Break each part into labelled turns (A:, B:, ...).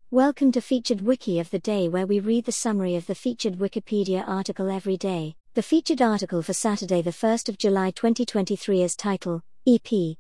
A: Welcome to Featured Wiki of the Day, where we read the summary of the featured Wikipedia article every day. The featured article for Saturday, the 1st of July 2023 is Title, EP.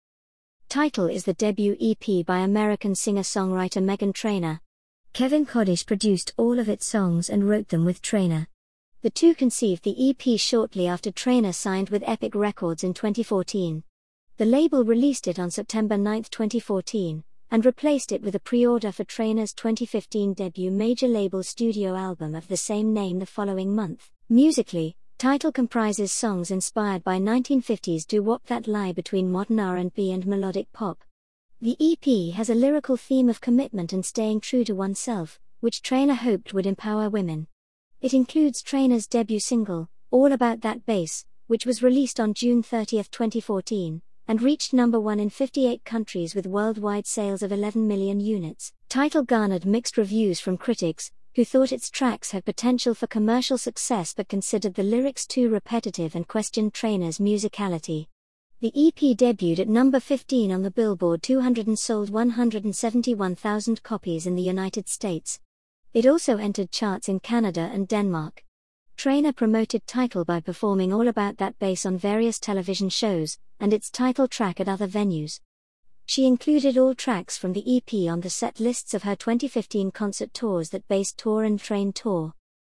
A: Title is the debut EP by American singer-songwriter Meghan Trainor. Kevin Kadish produced all of its songs and wrote them with Trainor. The two conceived the EP shortly after Trainor signed with Epic Records in 2014. The label released it on September 9, 2014. And replaced it with a pre-order for Trainor's 2015 debut major label studio album of the same name the following month. Musically, Title comprises songs inspired by 1950s doo-wop that lie between modern R&B and melodic pop. The EP has a lyrical theme of commitment and staying true to oneself, which Trainor hoped would empower women. It includes Trainor's debut single, All About That Bass, which was released on June 30, 2014. And reached number 1 in 58 countries with worldwide sales of 11 million units. Title garnered mixed reviews from critics, who thought its tracks had potential for commercial success but considered the lyrics too repetitive and questioned Trainor's musicality. The EP debuted at number 15 on the Billboard 200 and sold 171,000 copies in the United States. It also entered charts in Canada and Denmark. Trainor promoted Title by performing All About That Bass on various television shows, and its title track at other venues. She included all tracks from the EP on the set lists of her 2015 concert tours, That Bass Tour and Train Tour.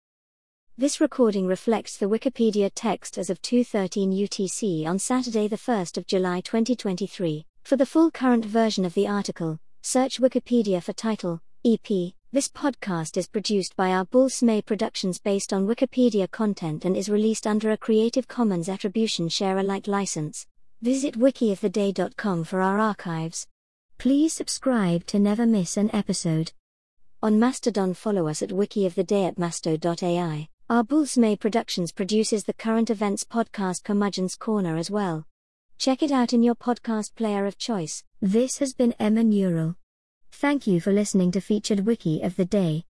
A: This recording reflects the Wikipedia text as of 2:13 UTC on Saturday, the 1st of July 2023. For the full current version of the article, search Wikipedia for Title, EP. This podcast is produced by our Bulsmay Productions based on Wikipedia content and is released under a Creative Commons Attribution Share Alike license. Visit wikioftheday.com for our archives. Please subscribe to never miss an episode. On Mastodon, follow us at wikioftheday at masto.ai. Our Bulsmay Productions produces the current events podcast Curmudgeon's Corner as well. Check it out in your podcast player of choice. This has been Emma Neural. Thank you for listening to Featured Wiki of the Day.